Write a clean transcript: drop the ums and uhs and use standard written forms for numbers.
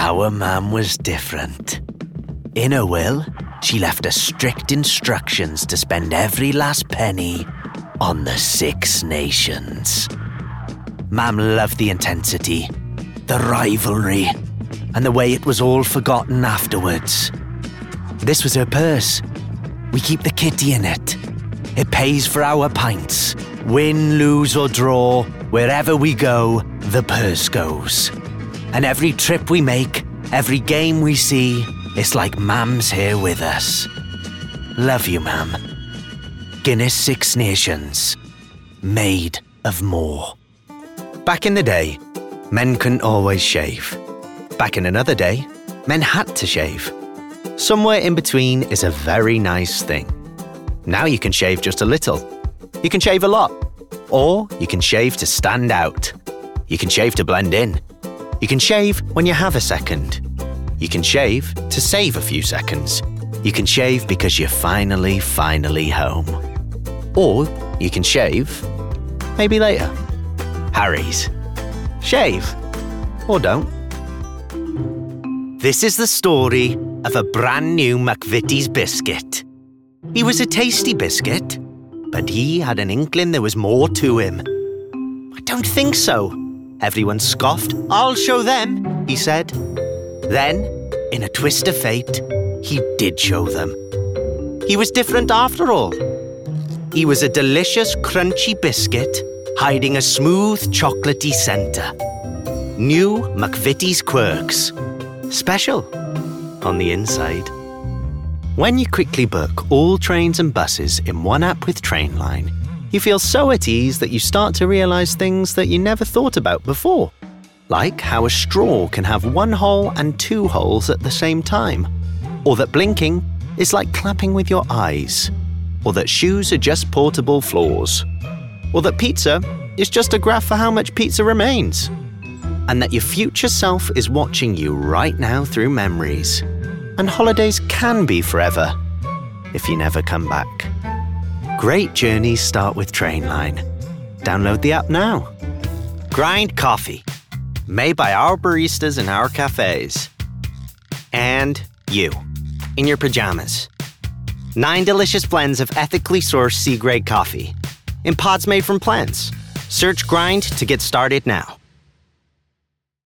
Our Mam was different. In her will, she left us strict instructions to spend every last penny on the Six Nations. Mam loved the intensity, the rivalry, and the way it was all forgotten afterwards. This was her purse. We keep the kitty in it. It pays for our pints. Win, lose or draw, wherever we go, the purse goes. And every trip we make, every game we see, it's like Mam's here with us. Love you, Mam. Guinness Six Nations. Made of more. Back in the day, men couldn't always shave. Back in another day, men had to shave. Somewhere in between is a very nice thing. Now you can shave just a little. You can shave a lot. Or you can shave to stand out. You can shave to blend in. You can shave when you have a second. You can shave to save a few seconds. You can shave because you're finally home. Or you can shave maybe later. Harry's. Shave. Or don't. This is the story of a brand new McVitie's biscuit. He was a tasty biscuit, but he had an inkling there was more to him. I don't think so. Everyone scoffed. I'll show them, he said. Then, in a twist of fate, he did show them. He was different after all. He was a delicious, crunchy biscuit hiding a smooth, chocolatey centre. New McVitie's Quirks. Special on the inside. When you quickly book all trains and buses in one app with Trainline, you feel so at ease that you start to realise things that you never thought about before. Like how a straw can have one hole and two holes at the same time. Or that blinking is like clapping with your eyes. Or that shoes are just portable floors. Or that pizza is just a graph for how much pizza remains. And that your future self is watching you right now through memories. And holidays can be forever if you never come back. Great journeys start with Trainline. Download the app now. Grind coffee. Made by our baristas in our cafes. And you, in your pajamas. 9 delicious blends of ethically sourced C-grade coffee. In pods made from plants. Search Grind to get started now.